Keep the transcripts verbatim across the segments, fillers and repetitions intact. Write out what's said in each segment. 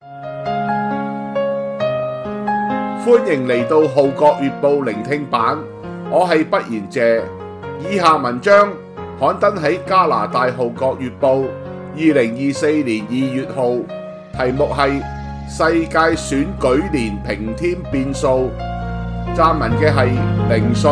歡迎嚟到《號角月報》聆聽版，我係畢賢謝。以下文章刊登喺加拿大《號角月報》二零二四年二月號，題目係世界選舉年平添變數，撰文嘅係凌信。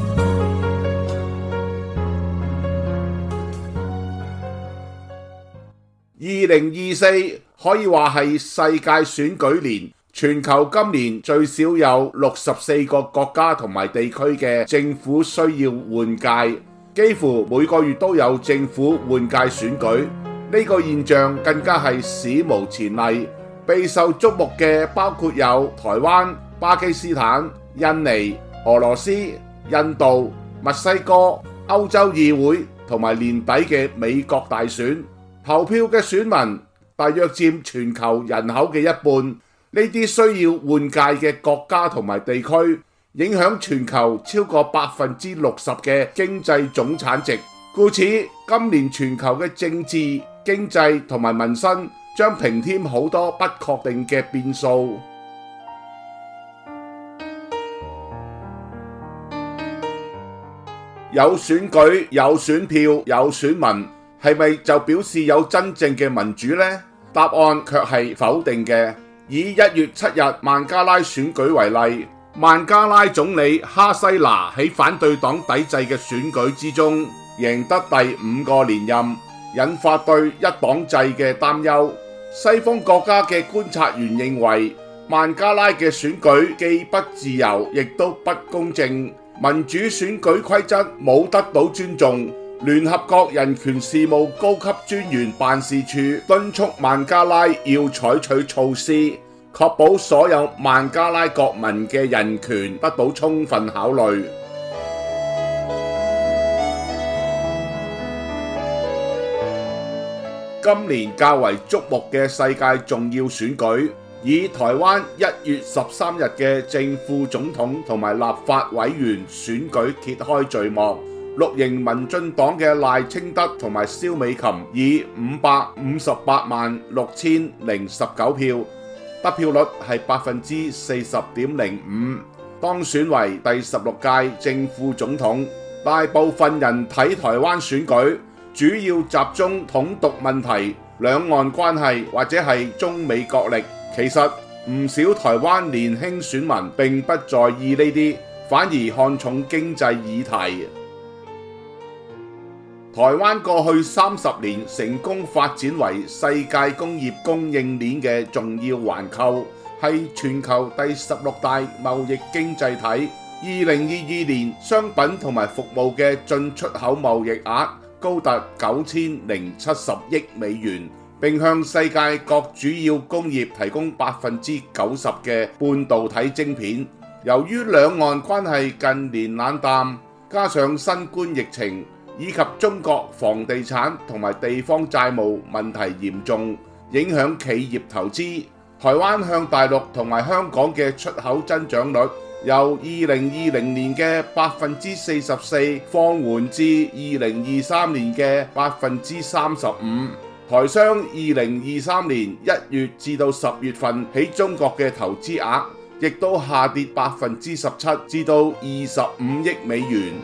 二零二四可以話係世界選舉年，全球今年最少有六十四個國家同埋地區嘅政府需要換屆，幾乎每個月都有政府換屆選舉。呢個現象更加係史無前例。備受矚目嘅包括有台灣、巴基斯坦、印尼、俄羅斯、印度、墨西哥、歐洲議會同埋年底嘅美國大選。投票嘅選民大約佔全球人口嘅一半，呢啲需要換屆嘅國家同埋地區，影響全球超過百分之六十嘅經濟總產值。故此，今年全球嘅政治、經濟同埋民生將平添好多不確定嘅變數。有選舉、有選票、有選民，係咪就表示有真正嘅民主呢？答案卻係否定嘅。以一月七日孟加拉選舉為例，孟加拉總理哈西拿喺反對黨抵制嘅選舉之中贏得第五個連任，引發對一黨制嘅擔憂。西方國家嘅觀察員認為，孟加拉嘅選舉既不自由，亦都不公正，民主選舉規則冇得到尊重。聯合國人權事務高級專員辦事處敦促孟加拉要採取措施，確保所有孟加拉國民嘅人權得到充分考慮。今年較為矚目嘅世界重要選舉，以台灣一月十三日嘅正副總統同埋立法委員選舉揭開序幕。綠營民進黨嘅賴清德同埋蕭美琴以五百五十八萬六千零十九票，得票率係百分之四十點零五，當選為第十六屆正副總統。大部分人睇台灣選舉，主要集中統獨問題、兩岸關係或者係中美角力。其實唔少台灣年輕選民並不在意呢啲，反而看重經濟議題。台灣過去三十年成功發展為世界工業供應鏈嘅重要環扣，係全球第十六大貿易經濟體。二零二二年商品同埋服務嘅進出口貿易額高達九千零七十億美元，並向世界各主要工業提供百分之九十嘅半導體晶片。由於兩岸關係近年冷淡，加上新冠疫情，以及中國房地產同埋地方債務問題嚴重，影響企業投資。台灣向大陸同埋香港嘅出口增長率由二零二零年嘅百分之四十四放緩至二零二三年嘅百分之三十五。台商二零二三年一月至到十月份喺中國嘅投資額，亦都下跌百分之十七至到二十五億美元。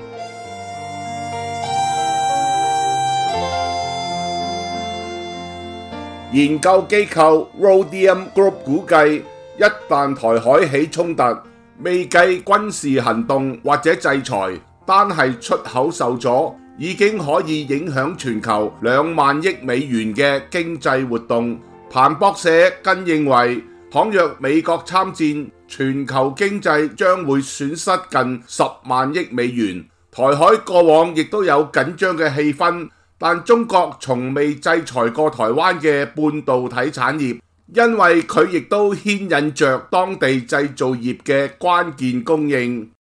研究機構 Rhodium Group 估計，一旦台海起衝突，未計軍事行動或者制裁，單係出口受阻，已經可以影響全球兩萬億美元嘅經濟活動。彭博社更認為，倘若美國參戰，全球經濟將會損失近十萬億美元。台海過往亦都有緊張嘅氣氛，但中國從未制裁過台灣嘅半導體產業，因為佢亦都牽引着當地製造業嘅關鍵供應。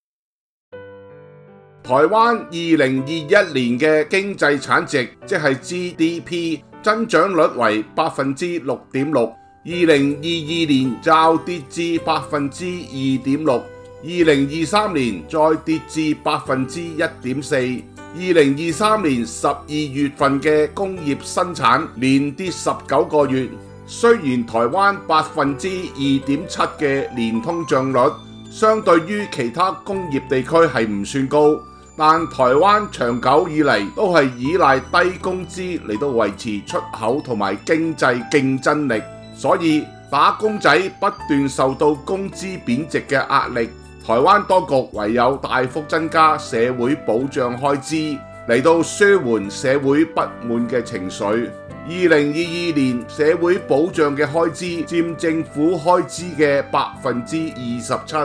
台灣二零二一年嘅經濟產值，即係 G D P， 增長率為百分之六點六，二零二二年驟跌至百分之二點六，二零二三年再跌至百分之一點四。二零二三年十二月份嘅工業生產連跌十九個月， 雖然台灣百分之二點七嘅年通脹率相對於其他工業地區係唔算高，但台灣長久以嚟都係依賴低工資嚟到維持出口同埋經濟競爭力，所以打工仔不斷受到工資貶值嘅壓力，台灣當局唯有大幅增加社會保障開支嚟到舒緩社會不滿嘅情緒。二零二二年社會保障嘅開支佔政府開支嘅百分之二十七。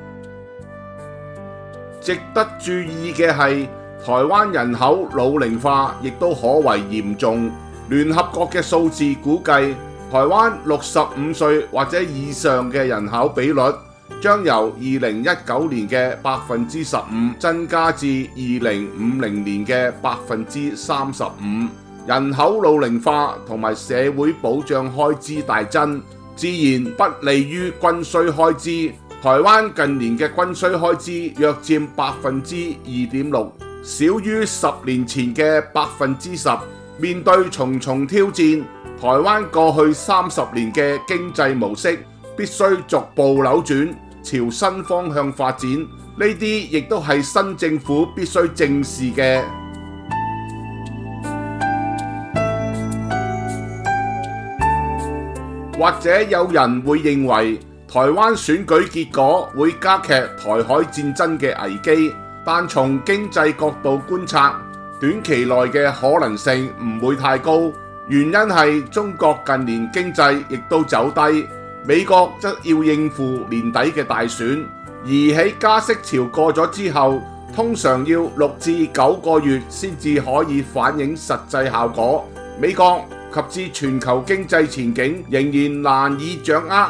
值得注意嘅係，台灣人口老齡化亦都可為嚴重。聯合國嘅數字估計，台灣六十五歲或者以上嘅人口比率將由二零一九年嘅百分之十五增加至二零五零年嘅百分之三十五。人口老齡化同埋社會保障開支大增，自然不利於軍需開支。台灣近年嘅軍需開支約佔百分之二點六，少於十年前嘅百分之十。面對重重挑戰，台灣過去三十年嘅經濟模式必須逐步扭轉，朝新方向發展。呢啲亦都係新政府必須正視嘅。或者有人會認為台灣選舉結果會加劇台海戰爭嘅危機，但從經濟角度觀察，短期內嘅可能性唔會太高。原因係中國近年經濟亦都走低，美國則要應付年底嘅大選，而喺加息潮過咗之後，通常要六至九個月先至可以反映實際效果。美國及至全球經濟前景仍然難以掌握。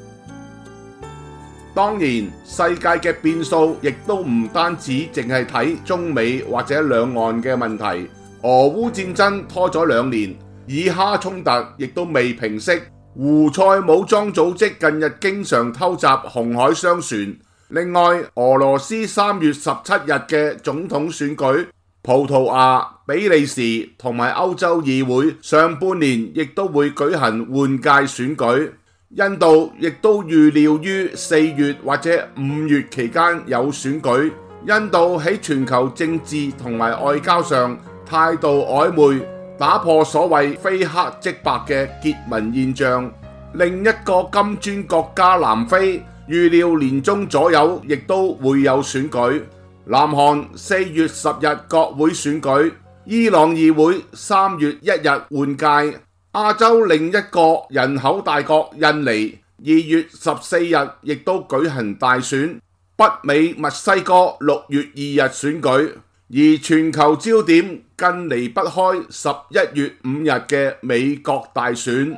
當然，世界嘅變數亦都唔單止淨係睇中美或者兩岸嘅問題。俄烏戰爭拖咗兩年，以哈衝突亦都未平息。胡塞武裝組織近日經常偷襲紅海商船。另外，俄羅斯三月十七日嘅總統選舉，葡萄牙、比利時同埋歐洲議會上半年亦都會舉行換屆選舉。印度亦都預料於四月或者五月期間有選舉。印度喺全球政治同埋外交上態度曖昧，打破所謂非黑即白嘅結盟現象。另一個金磚國家南非預料年中左右亦都會有選舉。南韓四月十日國會選舉，伊朗議會三月一日換屆。亞洲另一個人口大國印尼二月十四日亦都舉行大選，北美墨西哥六月二日選舉，而全球焦點更離不開十一月五日嘅美國大選。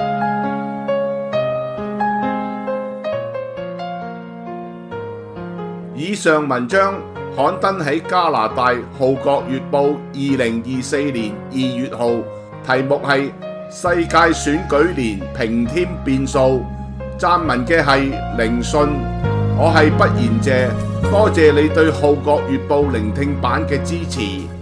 以上文章刊登喺加拿大《號角月報》二零二四年二月號，題目係世界選舉年平添變數。撰文嘅係凌信，我係不言謝，多謝你對《號角月報》聆聽版嘅支持。